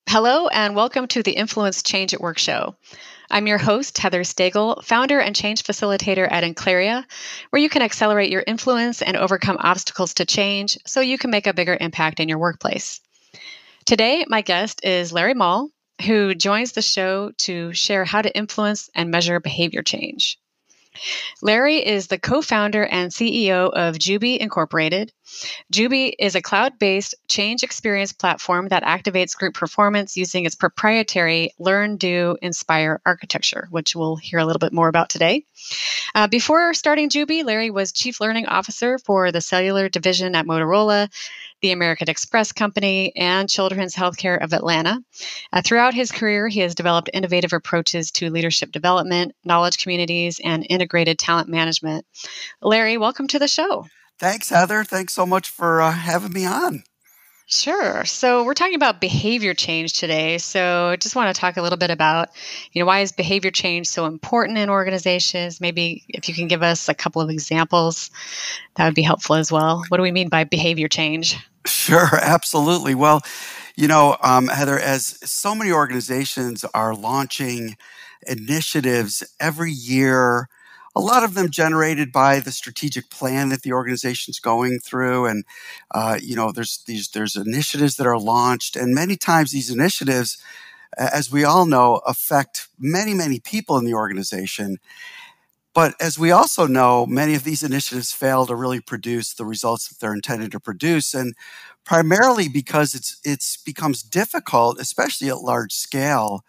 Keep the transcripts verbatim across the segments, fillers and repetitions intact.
Hello, and welcome to the Influence Change at Work show. I'm your host, Heather Stagel, founder and change facilitator at Enclaria, where you can accelerate your influence and overcome obstacles to change so you can make a bigger impact in your workplace. Today, my guest is Larry Mall, who joins the show to share how to influence and measure behavior change. Larry is the co-founder and C E O of Juby Incorporated. Juby is a cloud-based change experience platform that activates group performance using its proprietary Learn, Do, Inspire architecture, which we'll hear a little bit more about today. Uh, before starting Juby, Larry was Chief Learning Officer for the Cellular Division at Motorola, the American Express Company, and Children's Healthcare of Atlanta. Uh, throughout his career, he has developed innovative approaches to leadership development, knowledge communities, and integrated talent management. Larry, welcome to the show. Thanks, Heather. Thanks so much for uh, having me on. Sure. So we're talking about behavior change today. So I just want to talk a little bit about, you know, why is behavior change so important in organizations? Maybe if you can give us a couple of examples, that would be helpful as well. What do we mean by behavior change? Sure, absolutely. Well, you know, um, Heather, as so many organizations are launching initiatives every year, a lot of them generated by the strategic plan that the organization's going through. And, uh, you know, there's these, there's initiatives that are launched. And many times these initiatives, as we all know, affect many, many people in the organization. But as we also know, many of these initiatives fail to really produce the results that they're intended to produce. And primarily because it's it's becomes difficult, especially at large scale,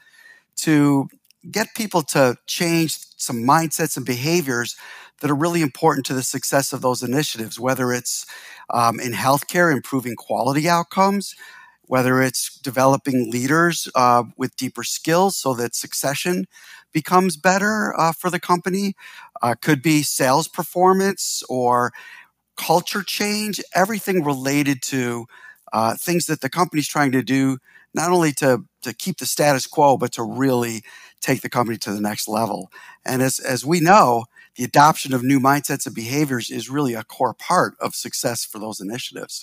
to get people to change some mindsets and behaviors that are really important to the success of those initiatives, whether it's um, in healthcare, improving quality outcomes, whether it's developing leaders uh, with deeper skills so that succession becomes better uh, for the company, uh, could be sales performance or culture change, everything related to uh, things that the company's trying to do, not only to, to keep the status quo, but to really take the company to the next level. And as, as we know, the adoption of new mindsets and behaviors is really a core part of success for those initiatives.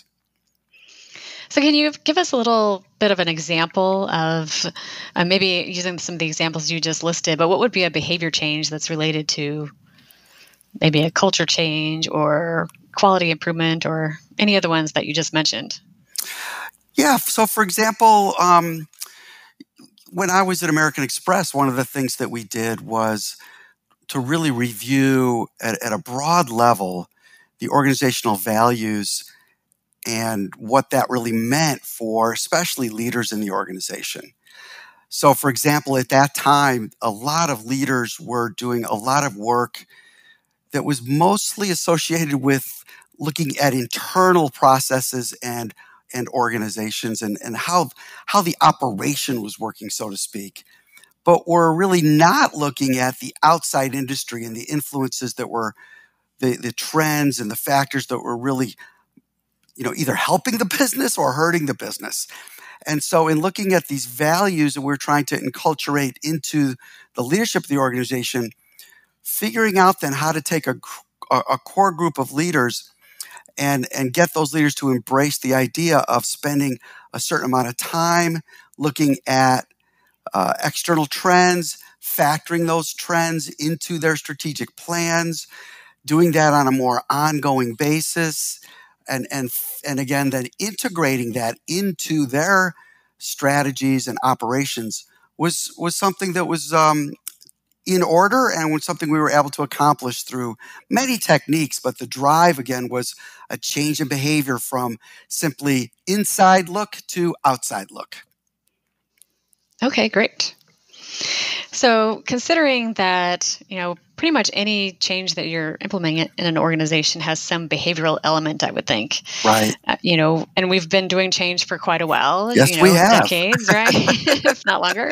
So can you give us a little bit of an example of uh, maybe using some of the examples you just listed, but what would be a behavior change that's related to maybe a culture change or quality improvement or any of the ones that you just mentioned? Yeah. So, for example, um, when I was at American Express, one of the things that we did was to really review at, at a broad level the organizational values and what that really meant for especially leaders in the organization. So, for example, at that time, a lot of leaders were doing a lot of work that was mostly associated with looking at internal processes and and organizations and, and how, how the operation was working, so to speak. But we're really not looking at the outside industry and the influences that were the, the trends and the factors that were really, you know, either helping the business or hurting the business. And so in looking at these values that we're trying to enculturate into the leadership of the organization, figuring out then how to take a, a, a core group of leaders and, and get those leaders to embrace the idea of spending a certain amount of time looking at uh, external trends, factoring those trends into their strategic plans, doing that on a more ongoing basis, and and and again, then integrating that into their strategies and operations was was something that was um, in order and was something we were able to accomplish through many techniques. But the drive, again, was a change in behavior from simply inside look to outside look. Okay, great. So considering that, you know, pretty much any change that you're implementing in an organization has some behavioral element, I would think. Right. Uh, you know, and we've been doing change for quite a while, Yes, you know, we have. decades, right? If not longer.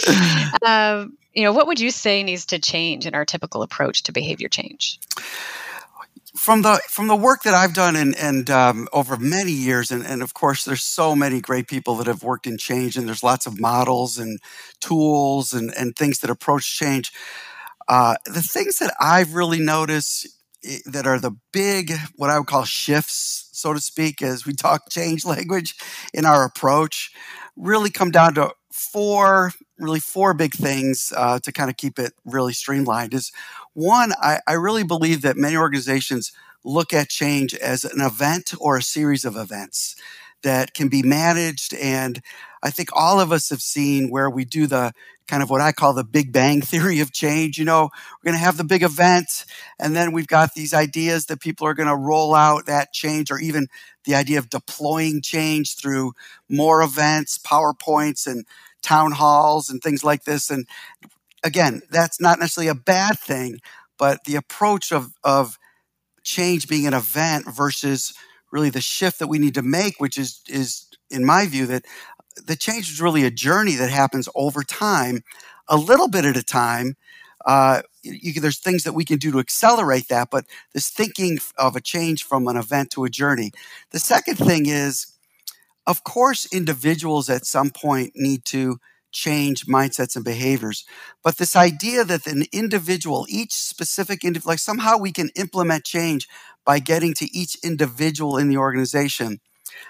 Um, you know, what would you say needs to change in our typical approach to behavior change? From the from the work that I've done and and um, over many years, and, and of course, there's so many great people that have worked in change, and there's lots of models and tools and, and things that approach change. Uh, the things that I've really noticed i- that are the big, what I would call shifts, so to speak, as we talk change language in our approach, really come down to four, really four big things uh, to kind of keep it really streamlined. Is one, I, I really believe that many organizations look at change as an event or a series of events that can be managed. And I think all of us have seen where we do the kind of what I call the Big Bang theory of change. You know, we're going to have the big event, and then we've got these ideas that people are going to roll out that change, or even the idea of deploying change through more events, PowerPoints, and town halls, and things like this. And again, that's not necessarily a bad thing, but the approach of, of change being an event versus really the shift that we need to make, which is, is in my view, that the change is really a journey that happens over time, a little bit at a time. Uh, you can, there's things that we can do to accelerate that, but this thinking of a change from an event to a journey. The second thing is, of course, individuals at some point need to change mindsets and behaviors. But this idea that an individual, each specific individual, like somehow we can implement change by getting to each individual in the organization,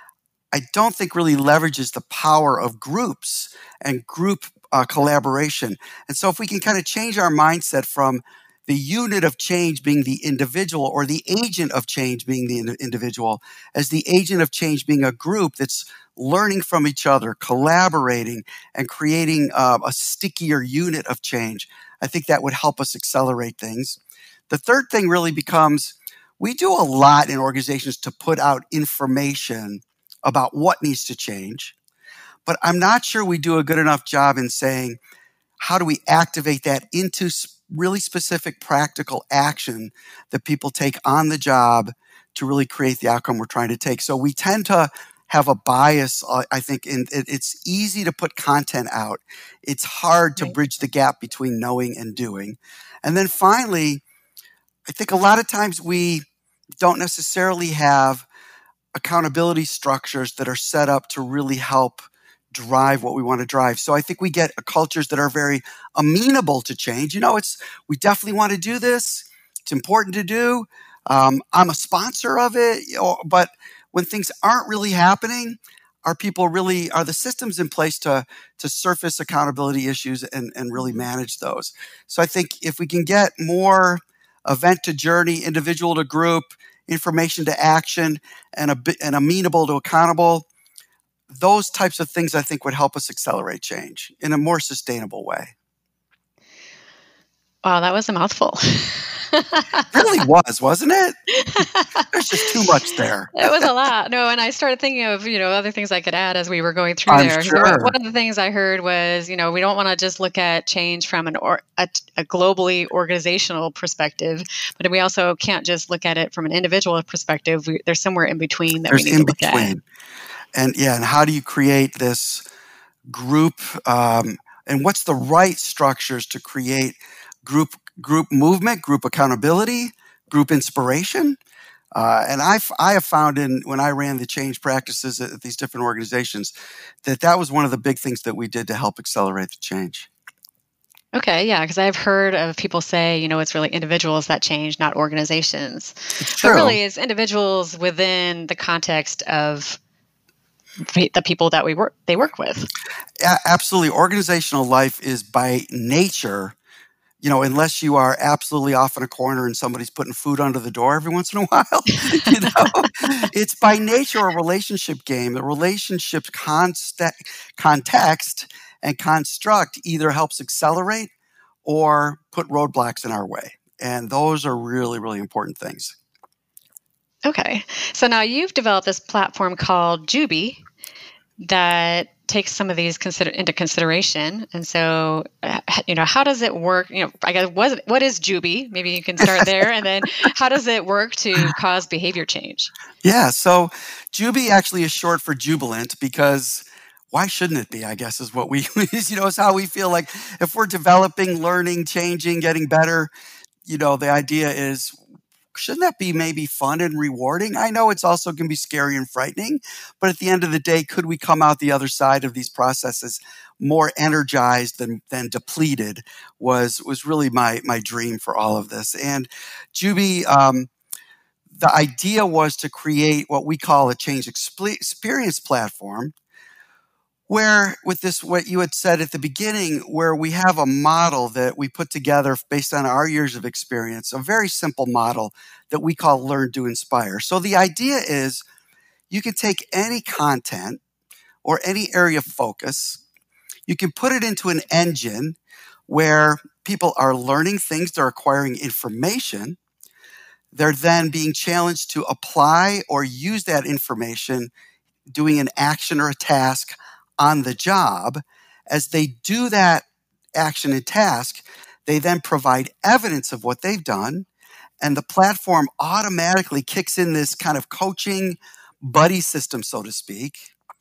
I don't think really leverages the power of groups and group uh, collaboration. And so if we can kind of change our mindset from the unit of change being the individual, or the agent of change being the in- individual, as the agent of change being a group that's learning from each other, collaborating, and creating uh, a stickier unit of change, I think that would help us accelerate things. The third thing really becomes, we do a lot in organizations to put out information about what needs to change, but I'm not sure we do a good enough job in saying, how do we activate that into really specific practical action that people take on the job to really create the outcome we're trying to take? So we tend to have a bias, uh, I think, in it, it's easy to put content out. It's hard to Right. bridge the gap between knowing and doing. And then finally, I think a lot of times we don't necessarily have accountability structures that are set up to really help drive what we want to drive. So I think we get cultures that are very amenable to change. You know, it's, we definitely want to do this. It's important to do. Um, I'm a sponsor of it. You know, but when things aren't really happening, are people really, are the systems in place to, to surface accountability issues and, and really manage those? So I think if we can get more event to journey, individual to group, information to action, and, a, and amenable to accountable, those types of things I think would help us accelerate change in a more sustainable way. Wow, that was a mouthful. It really was, wasn't it? There's just too much there. It was a lot. No, and I started thinking of, you know, other things I could add as we were going through I'm there. sure. One of the things I heard was, you know, we don't want to just look at change from an or a, a globally organizational perspective, but we also can't just look at it from an individual perspective. We, there's somewhere in between that There's we need in to look between. at. And yeah, and how do you create this group? Um, and what's the right structures to create group group movement, group accountability, group inspiration? Uh, and I, I have found in when I ran the change practices at these different organizations that that was one of the big things that we did to help accelerate the change. Okay, yeah, because I've heard of people say, you know, it's really individuals that change, not organizations. It's true. But really, it's individuals within the context of the people that we work they work with. A- absolutely. Organizational life is by nature, you know, unless you are absolutely off in a corner and somebody's putting food under the door every once in a while, you know, it's by nature a relationship game. The relationship const- context and construct either helps accelerate or put roadblocks in our way. And those are really, really important things. Okay. So now you've developed this platform called Juby that takes some of these consider into consideration. And so, uh, you know, how does it work? You know, I guess what what is Juby? Maybe you can start there, and then how does it work to cause behavior change? Yeah. So Juby actually is short for jubilant because why shouldn't it be? I guess is what we, you know, is how we feel like if we're developing, learning, changing, getting better. You know, the idea is, shouldn't that be maybe fun and rewarding? I know it's also can be scary and frightening, but at the end of the day, could we come out the other side of these processes more energized than than depleted? Was was really my my dream for all of this. And Juby, um, the idea was to create what we call a change experience platform, Where with this, what you had said at the beginning, where we have a model that we put together based on our years of experience, a very simple model that we call Learn, Do, Inspire. So the idea is you can take any content or any area of focus, you can put it into an engine where people are learning things, they're acquiring information, they're then being challenged to apply or use that information, doing an action or a task on the job. As they do that action and task, they then provide evidence of what they've done, and the platform automatically kicks in this kind of coaching buddy system, so to speak.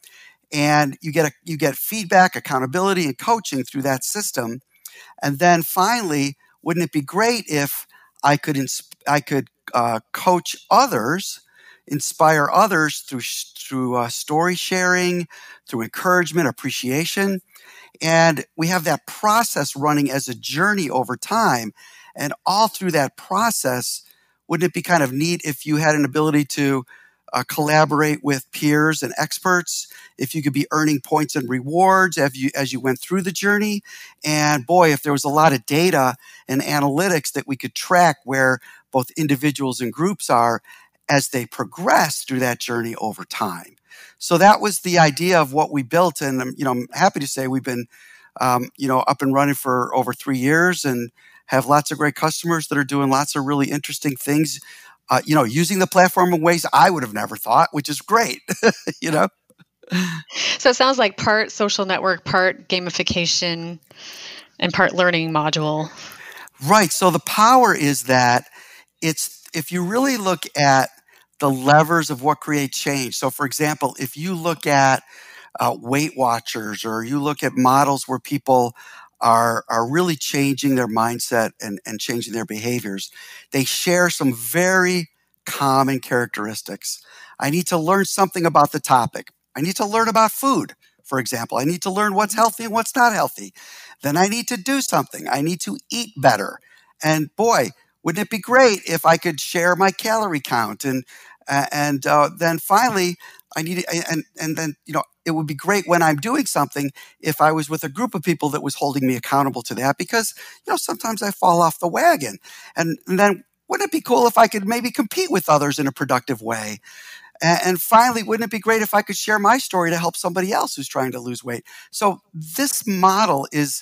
And you get a, you get feedback, accountability, and coaching through that system. And then finally, wouldn't it be great if I could ins- I could uh, coach others, inspire others through through uh, story sharing, through encouragement, appreciation, and we have that process running as a journey over time. And all through that process, wouldn't it be kind of neat if you had an ability to uh, collaborate with peers and experts, if you could be earning points and rewards as you, as you went through the journey? And boy, if there was a lot of data and analytics that we could track where both individuals and groups are as they progress through that journey over time. So that was the idea of what we built. And, um, you know, I'm happy to say we've been, um, you know, up and running for over three years and have lots of great customers that are doing lots of really interesting things, uh, you know, using the platform in ways I would have never thought, which is great, you know? So it sounds like part social network, part gamification, and part learning module. Right. So the power is that it's, if you really look at the levers of what creates change. So for example, if you look at uh, Weight Watchers, or you look at models where people are, are really changing their mindset and, and changing their behaviors, they share some very common characteristics. I need to learn something about the topic. I need to learn about food, for example. I need to learn what's healthy and what's not healthy. Then I need to do something. I need to eat better. And boy, wouldn't it be great if I could share my calorie count? And uh, and uh, then finally, I need and and then you know it would be great when I'm doing something if I was with a group of people that was holding me accountable to that, because you know sometimes I fall off the wagon. And, and then wouldn't it be cool if I could maybe compete with others in a productive way? And, and finally, wouldn't it be great if I could share my story to help somebody else who's trying to lose weight? So this model is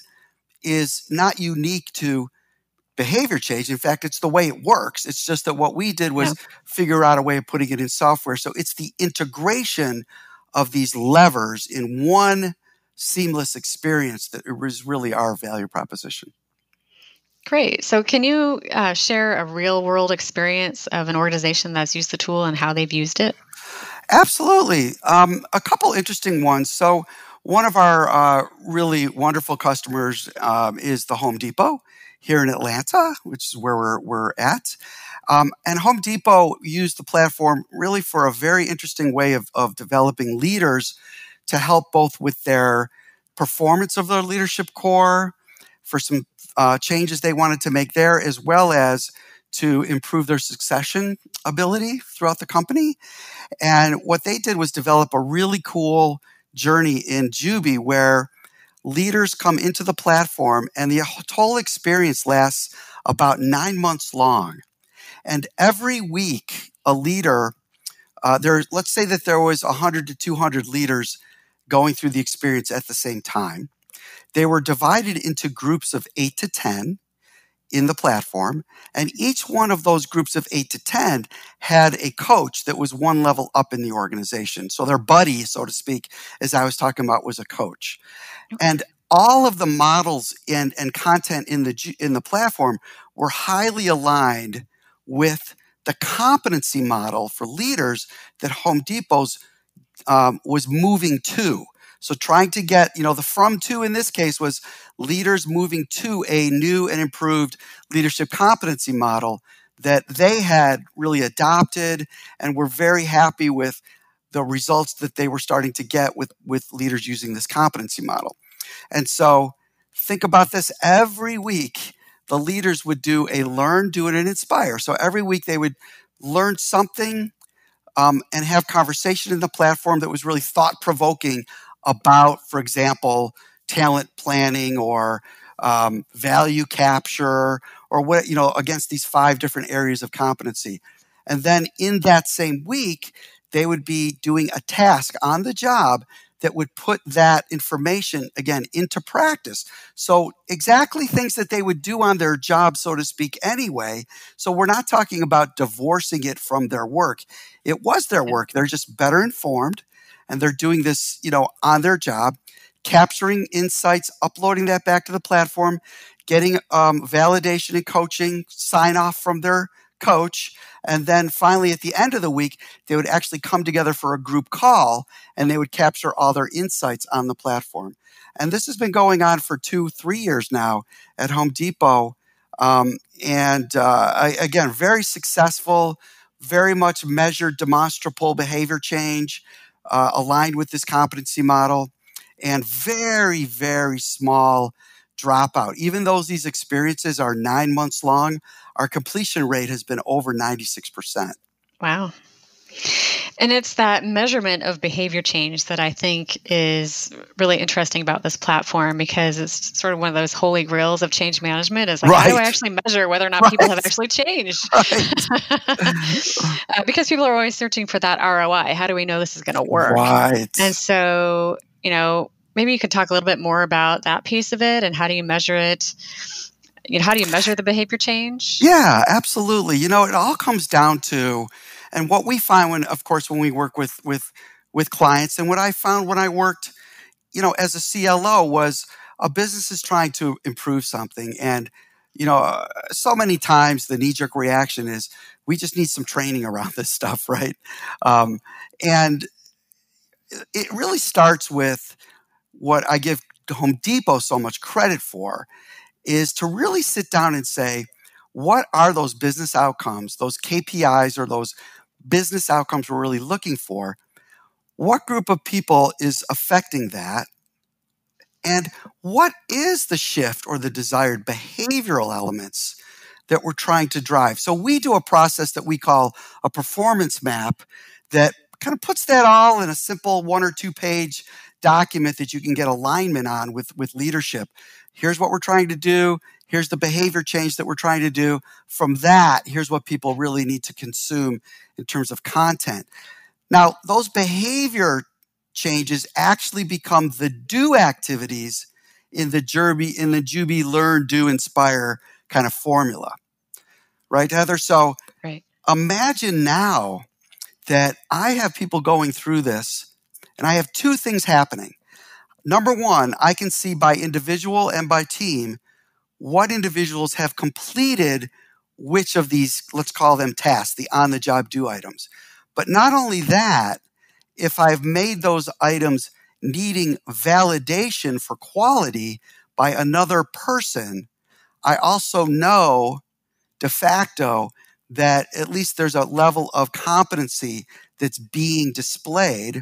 is not unique to behavior change. In fact, it's the way it works. It's just that what we did was yeah. figure out a way of putting it in software. So it's the integration of these levers in one seamless experience that is really our value proposition. Great. So can you uh, share a real world experience of an organization that's used the tool and how they've used it? Absolutely. Um, a couple interesting ones. So one of our uh, really wonderful customers um, is the Home Depot here in Atlanta, which is where we're, we're at. Um, and Home Depot used the platform really for a very interesting way of, of developing leaders to help both with their performance of their leadership core, for some uh, changes they wanted to make there, as well as to improve their succession ability throughout the company. And what they did was develop a really cool journey in Juby where leaders come into the platform and the whole experience lasts about nine months long. And every week, a leader, uh, there, let's say that there was one hundred to two hundred leaders going through the experience at the same time. They were divided into groups of eight to ten in the platform, and each one of those groups of eight to ten had a coach that was one level up in the organization. So their buddy, so to speak, as I was talking about, was a coach. Okay. And all of the models and, and content in the in the platform were highly aligned with the competency model for leaders that Home Depot's um, was moving to. So trying to get, you know, the from to in this case was leaders moving to a new and improved leadership competency model that they had really adopted and were very happy with the results that they were starting to get with, with leaders using this competency model. And so think about this. Every week, the leaders would do a learn, do it, and inspire. So every week they would learn something um, and have conversation in the platform that was really thought-provoking about, for example, talent planning or um, value capture or what, you know, against these five different areas of competency. And then in that same week, they would be doing a task on the job that would put that information, again, into practice. So exactly things that they would do on their job, so to speak, anyway. So we're not talking about divorcing it from their work. It was their work. They're just better informed, and they're doing this, you know, on their job, capturing insights, uploading that back to the platform, getting um, validation and coaching, sign off from their coach. And then finally, at the end of the week, they would actually come together for a group call, and they would capture all their insights on the platform. And this has been going on for two, three years now at Home Depot. Um, and uh, I, again, very successful, very much measured, demonstrable behavior change, uh, aligned with this competency model, and very, very small dropout. Even though these experiences are nine months long, our completion rate has been over ninety-six percent. Wow. And it's that measurement of behavior change that I think is really interesting about this platform, because it's sort of one of those holy grails of change management. Is like, Right. how do I actually measure whether or not Right. people have actually changed? Right. uh, because people are always searching for that R O I. How do we know this is going to work? Right. And so, you know, maybe you could talk a little bit more about that piece of it, and how do you measure it? You know, how do you measure the behavior change? Yeah, absolutely. You know, it all comes down to, and what we find when, of course, when we work with with with clients, and what I found when I worked, you know, as a C L O was a business is trying to improve something, and you know, uh, so many times the knee-jerk reaction is we just need some training around this stuff, right? Um, and it really starts with what I give Home Depot so much credit for, is to really sit down and say, what are those business outcomes, those K P Is or those business outcomes we're really looking for? What group of people is affecting that? And what is the shift or the desired behavioral elements that we're trying to drive? So we do a process that we call a performance map that kind of puts that all in a simple one or two page document that you can get alignment on with, with leadership. Here's what we're trying to do. Here's the behavior change that we're trying to do. From that, here's what people really need to consume in terms of content. Now, those behavior changes actually become the do activities in the Jerby, in the Juby learn, do, inspire kind of formula. Right, Heather? So Right. imagine now that I have people going through this, and I have two things happening. Number one, I can see by individual and by team what individuals have completed which of these, let's call them tasks, the on-the-job do items. But not only that, if I've made those items needing validation for quality by another person, I also know de facto that at least there's a level of competency that's being displayed,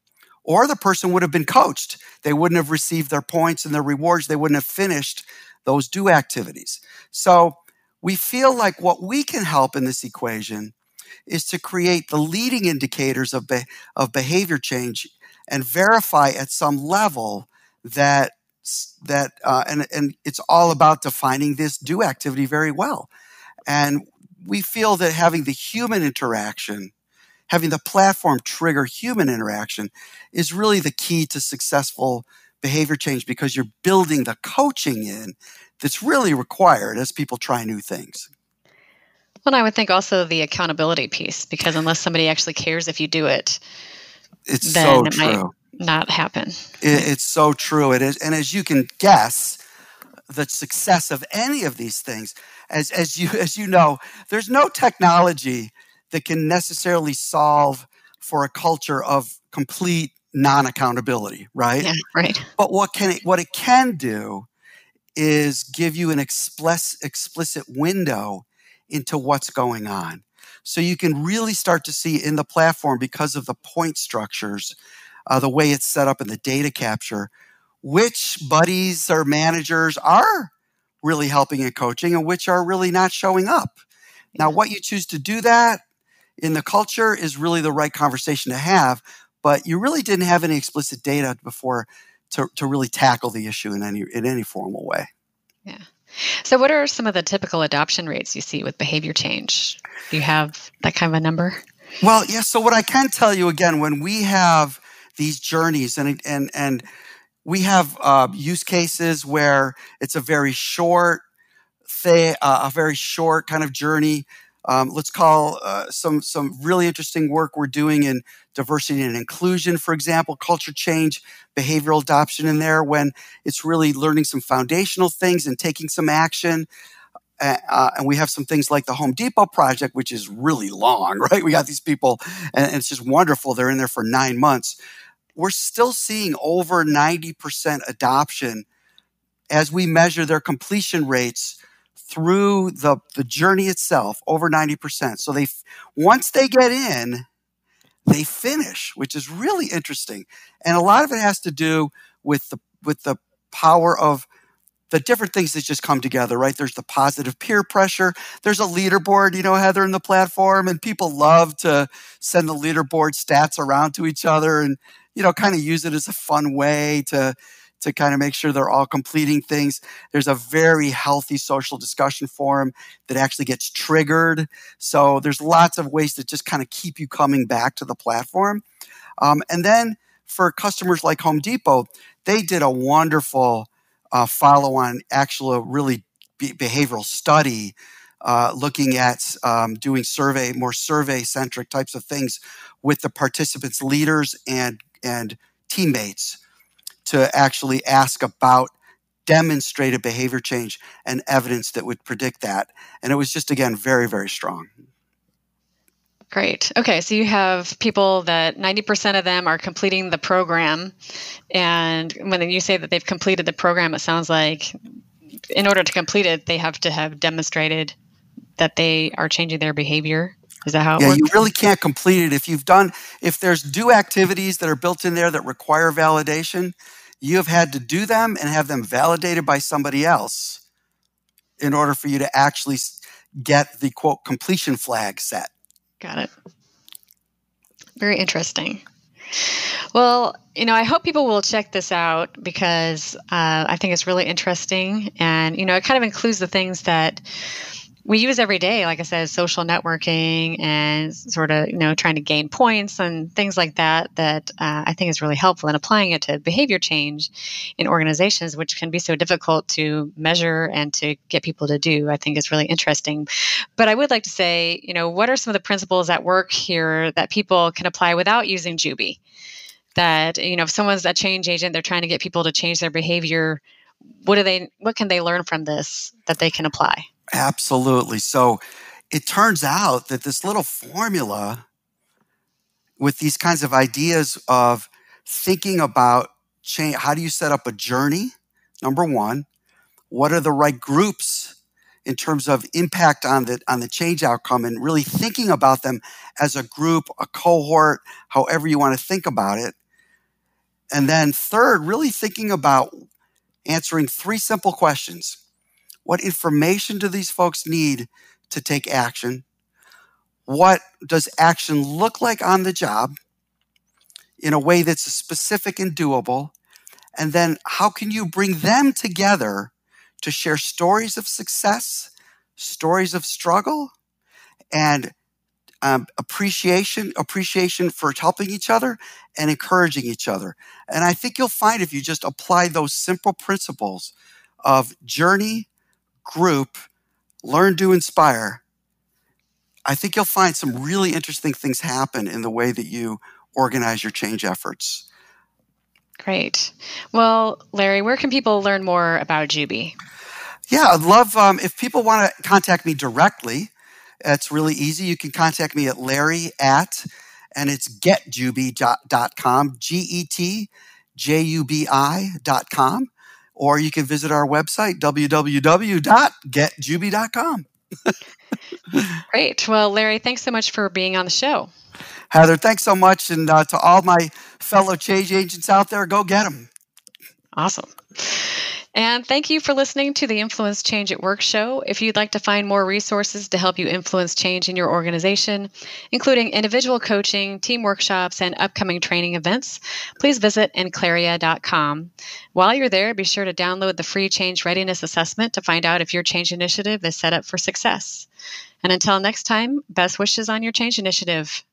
or the person would have been coached. They wouldn't have received their points and their rewards. They wouldn't have finished those do activities. So we feel like what we can help in this equation is to create the leading indicators of, be- of behavior change and verify at some level that that uh, and and it's all about defining this do activity very well. And we feel that having the human interaction, having the platform trigger human interaction, is really the key to successful behavior change, because you're building the coaching in that's really required as people try new things. Well, I would think also the accountability piece, because unless somebody actually cares if you do it, It's then so it might true. not happen. It, it's so true. It is, and as you can guess, the success of any of these things, as as you as you know, there's no technology that can necessarily solve for a culture of complete non-accountability, right? Yeah, right. But what can it, what it can do is give you an explicit explicit window into what's going on. So you can really start to see in the platform, because of the point structures, uh, the way it's set up in the data capture, which buddies or managers are really helping and coaching and which are really not showing up. Now, what you choose to do that in the culture is really the right conversation to have. but you really didn't have any explicit data before to, to really tackle the issue in any in any formal way. Yeah. So what are some of the typical adoption rates you see with behavior change? Do you have that kind of a number? Well, yeah. So what I can tell you again, when we have these journeys and and and we have uh, use cases where it's a very short, th- uh, a very short kind of journey. Um, let's call uh, some some really interesting work we're doing in diversity and inclusion, for example, culture change, behavioral adoption in there, when it's really learning some foundational things and taking some action. Uh, uh, and we have some things like the Home Depot project, which is really long, right? We got these people, and, and it's just wonderful. They're in there for nine months. We're still seeing over ninety percent adoption as we measure their completion rates through the, the journey itself, over ninety percent. So they, once they get in, they finish, which is really interesting. And a lot of it has to do with the, with the power of the different things that just come together, right? There's the positive peer pressure. There's a leaderboard, you know, Heather, in the platform, and people love to send the leaderboard stats around to each other and, you know, kind of use it as a fun way to, to kind of make sure they're all completing things. There's a very healthy social discussion forum that actually gets triggered. So there's lots of ways to just kind of keep you coming back to the platform. Um, and then for customers like Home Depot, they did a wonderful uh, follow-on, actual really be- behavioral study uh, looking at um, doing survey, more survey-centric types of things with the participants, leaders, and and teammates, to actually ask about demonstrated behavior change and evidence that would predict that. And it was just, again, very, very strong. Great. Okay, so you have people that ninety percent of them are completing the program. And when you say that they've completed the program, it sounds like in order to complete it, they have to have demonstrated that they are changing their behavior. Is that how it yeah, works? You really can't complete it if you've done, if there's do activities that are built in there that require validation, you have had to do them and have them validated by somebody else in order for you to actually get the, quote, completion flag set. Got it. Very interesting. Well, you know, I hope people will check this out because uh, I think it's really interesting. And, you know, it kind of includes the things that we use every day, like I said, social networking and sort of, you know, trying to gain points and things like that, that uh, I think is really helpful in applying it to behavior change in organizations, which can be so difficult to measure and to get people to do. I think is really interesting. But I would like to say, you know, what are some of the principles at work here that people can apply without using Juby? That, you know, if someone's a change agent, they're trying to get people to change their behavior. What do they, what can they learn from this that they can apply? Absolutely. So it turns out that this little formula with these kinds of ideas of thinking about change, how do you set up a journey? Number one, what are the right groups in terms of impact on the on the change outcome, and really thinking about them as a group, a cohort, however you want to think about it. And then third, really thinking about answering three simple questions. What information do these folks need to take action? What does action look like on the job in a way that's specific and doable? And then how can you bring them together to share stories of success, stories of struggle, and um, appreciation, appreciation for helping each other and encouraging each other. And I think you'll find if you just apply those simple principles of journey, group, learn to inspire, I think you'll find some really interesting things happen in the way that you organize your change efforts. Great. Well, Larry, where can people learn more about Juby? Yeah, I'd love, um, if people want to contact me directly, it's really easy. You can contact me at Larry at, and it's get juby dot com, G E T J U B I dot com. Or you can visit our website, w w w dot get juby dot com. Great. Well, Larry, thanks so much for being on the show. Heather, thanks so much. And uh, to all my fellow change agents out there, go get them. Awesome. And thank you for listening to the Influence Change at Work show. If you'd like to find more resources to help you influence change in your organization, including individual coaching, team workshops, and upcoming training events, please visit Enclaria dot com. While you're there, be sure to download the free Change Readiness Assessment to find out if your change initiative is set up for success. And until next time, best wishes on your change initiative.